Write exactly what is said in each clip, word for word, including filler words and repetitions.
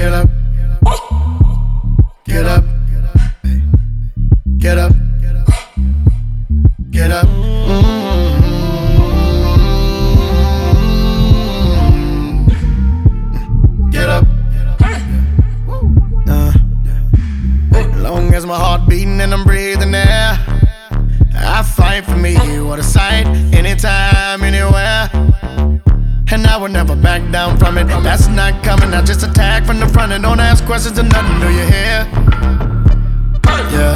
Get up. Get up. Get up. Get up. Mm-hmm. Get up. Uh, long as my heart beating and I'm breathing air, I fight for me. What a sight, anytime, anywhere. And I will never back down from it. That's not coming, I just attack from the front. And don't ask questions or nothing, do you hear? Yeah.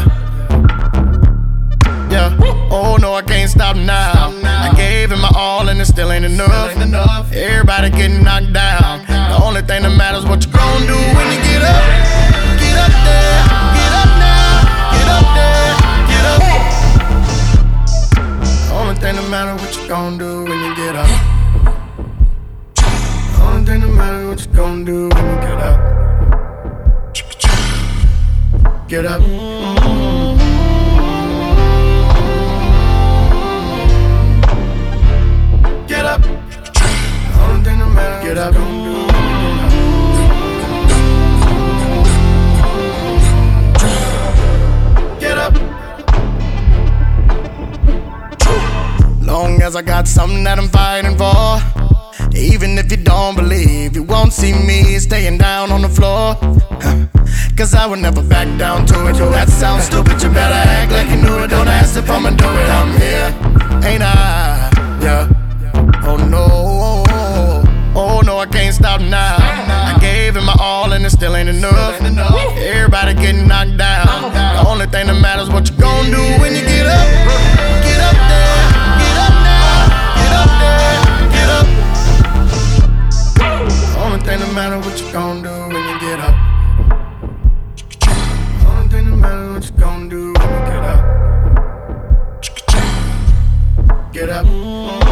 Yeah. Oh no, I can't stop now. I gave it my all and it still ain't enough. Everybody getting knocked down. The only thing that matters is what you gon' do when you get up. Get up there, get up now. Get up there, get up. The only thing that matters is what you gon' do when you get up. The only thing that matters is what you gon' do when you get up. Get up. Mm-hmm. Get up. The only thing that matters. Get up. Get up. Long as I got something that I'm fighting for. Even if you don't believe, you won't see me staying down on the floor. Cause I will never back down to it. That sounds stupid, you better act like you knew it. Don't ask if I'ma do it, I'm here, ain't I? Yeah. Oh no, oh no, I can't stop now. I gave it my all and it still ain't enough. Everybody getting knocked down. The only thing that matters is what you gon' do when you get up. Get up there, get up now. Get up there, get up. The only thing that matters is what you gon' do when you get up. The only thing that matters is what you gon' do when you get up. Get up.